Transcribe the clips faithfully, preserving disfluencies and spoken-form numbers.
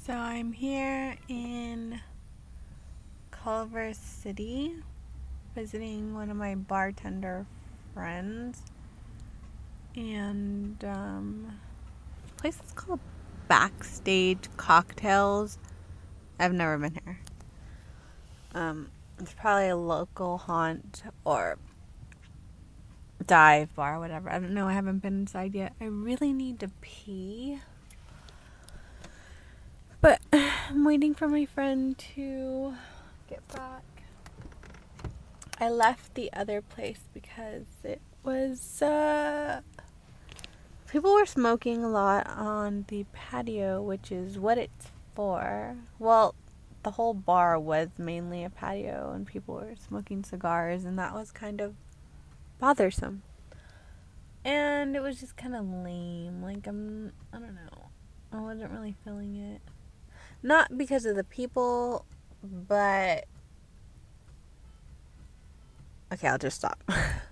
So I'm here in Culver City visiting one of my bartender friends, and um, this place is called Backstage Cocktails. I've never been here. Um, it's probably a local haunt or dive bar, whatever. I don't know. I haven't been inside yet. I really need to pee. But I'm waiting for my friend to get back. I left the other place because it was, uh, people were smoking a lot on the patio, which is what it's for. Well, the whole bar was mainly a patio, and people were smoking cigars, and that was kind of bothersome. And it was just kind of lame. Like, I'm, I don't know. I wasn't really feeling it. Not because of the people, but... Okay, I'll just stop.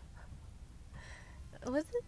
Was it?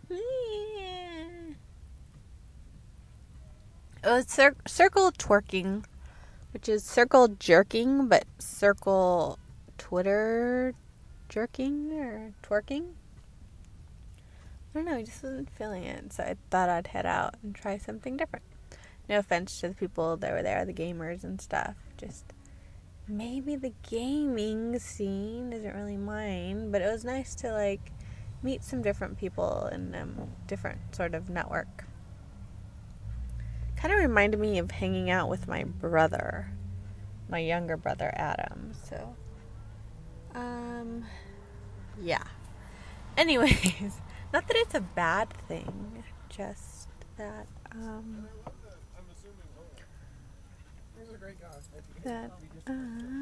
It was cir- circle twerking, which is circle jerking, but circle Twitter jerking or twerking. I don't know, I just wasn't feeling it, so I thought I'd head out and try something different. No offense to the people that were there, the gamers and stuff. Just maybe the gaming scene isn't really mine, but it was nice to like meet some different people and um, different sort of network. Kind of reminded me of hanging out with my brother, my younger brother Adam. So, um, yeah. Anyways, not that it's a bad thing, just that um, that uh,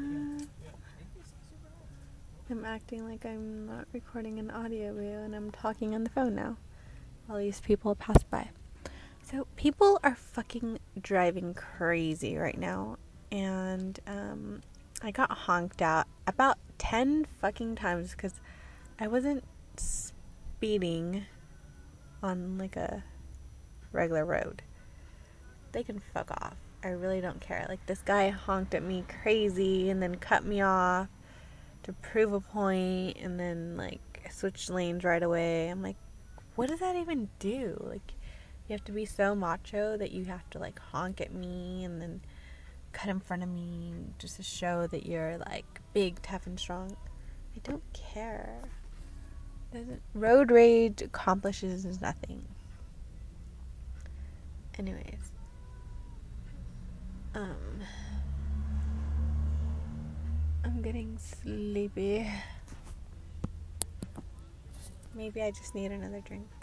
I'm acting like I'm not recording an audio video and I'm talking on the phone now. All these people pass by. So people are fucking driving crazy right now, and um, I got honked out about ten fucking times because I wasn't speeding on like a regular road. They can fuck off. I really don't care. Like, this guy honked at me crazy and then cut me off to prove a point, and then like switched lanes right away. I'm like, what does that even do? Like, you have to be so macho that you have to like honk at me and then cut in front of me just to show that you're like big, tough, and strong. I don't care. Doesn't road rage accomplishes nothing. Anyways, um, I'm getting sleepy. Maybe I just need another drink.